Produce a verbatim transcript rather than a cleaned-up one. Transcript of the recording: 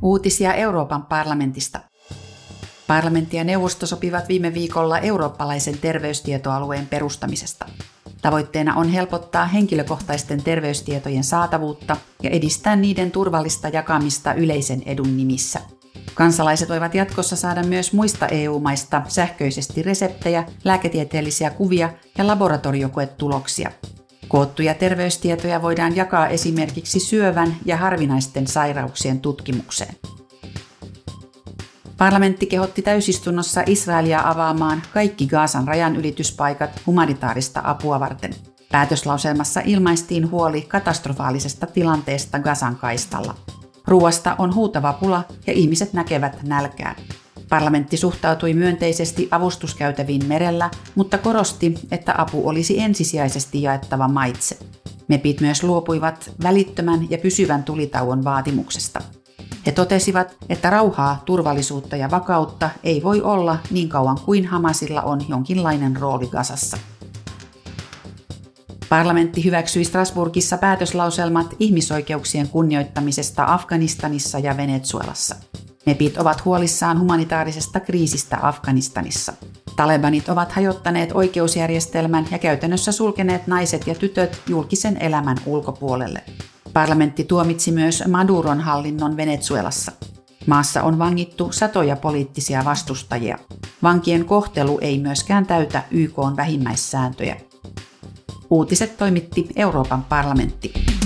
Uutisia Euroopan parlamentista. Parlamentti ja neuvosto sopivat viime viikolla eurooppalaisen terveystietoalueen perustamisesta. Tavoitteena on helpottaa henkilökohtaisten terveystietojen saatavuutta ja edistää niiden turvallista jakamista yleisen edun nimissä. Kansalaiset voivat jatkossa saada myös muista E U-maista sähköisesti reseptejä, lääketieteellisiä kuvia ja laboratoriokoetuloksia. Koottuja terveystietoja voidaan jakaa esimerkiksi syövän ja harvinaisten sairauksien tutkimukseen. Parlamentti kehotti täysistunnossa Israelia avaamaan kaikki Gazan rajanylityspaikat humanitaarista apua varten. Päätöslauselmassa ilmaistiin huoli katastrofaalisesta tilanteesta Gazan kaistalla. Ruuasta on huutava pula ja ihmiset näkevät nälkää. Parlamentti suhtautui myönteisesti avustuskäytäviin merellä, mutta korosti, että apu olisi ensisijaisesti jaettava maitse. Mepit myös luopuivat välittömän ja pysyvän tulitauon vaatimuksesta. He totesivat, että rauhaa, turvallisuutta ja vakautta ei voi olla niin kauan kuin Hamasilla on jonkinlainen rooli Gazassa. Parlamentti hyväksyi Strasbourgissa päätöslauselmat ihmisoikeuksien kunnioittamisesta Afganistanissa ja Venezuelassa. Mepit ovat huolissaan humanitaarisesta kriisistä Afganistanissa. Talebanit ovat hajottaneet oikeusjärjestelmän ja käytännössä sulkeneet naiset ja tytöt julkisen elämän ulkopuolelle. Parlamentti tuomitsi myös Maduron hallinnon Venezuelassa. Maassa on vangittu satoja poliittisia vastustajia. Vankien kohtelu ei myöskään täytä Y K:n vähimmäissääntöjä. Uutiset toimitti Euroopan parlamentti.